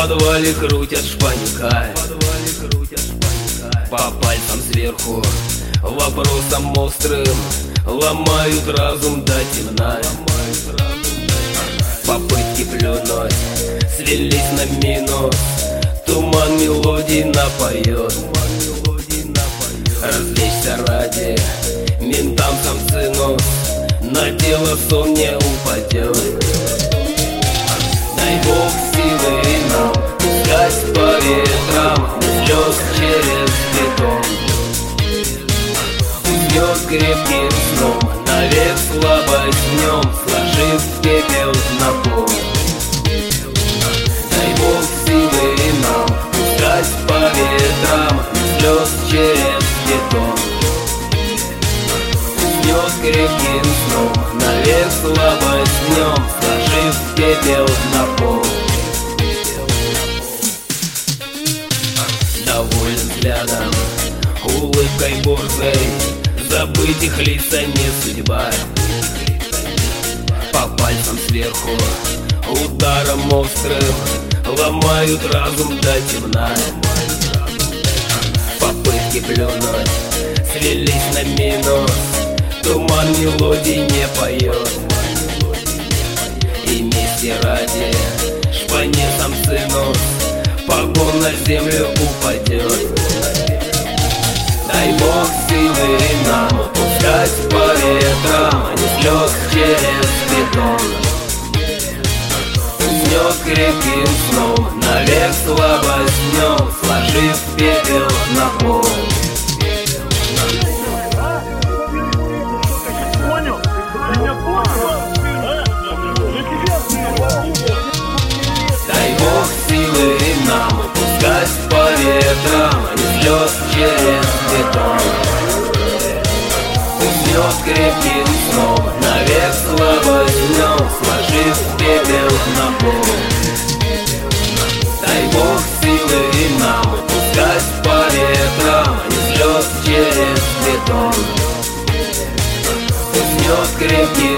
подвале крутят шпанька, по пальцам сверху вопросом острым ломают разум до темна. Попытки плюнуть свелись на минус, туман мелодий напоет. Развлечься ради ментам сам цинус, на тело сон не упадет. Дай Бог силы нам пускать по ветрам слез через бетон. Уснет крепким сном, навек слабость днем, сложив пепел на пол. Дай Бог силы нам пускать по ветрам слез через бетон. Уснет крепким сном, навек слабость днем, сложив пепел на пол. Доволен взглядом, улыбкой борзой, забыть их лица не судьба. По пальцам сверху ударом острым ломают разум до темна. Попытки плюнуть свелись на минус, туман мелодий не поет. И мести ради шпане сам цинус, погон на землю упадет. Дай Бог силы нам пускать по ветрам слез через бетон. Уснет крепким сном, навек слабость днем, сложив пепел на пол. Дай Бог силы нам пускать по ветрам слез через бетон. Уснет крепким сном, навек слабость днем, сложив пепел на пол. Дай Бог силы нам пускать по ветрам слез через бетон. Уснет крепким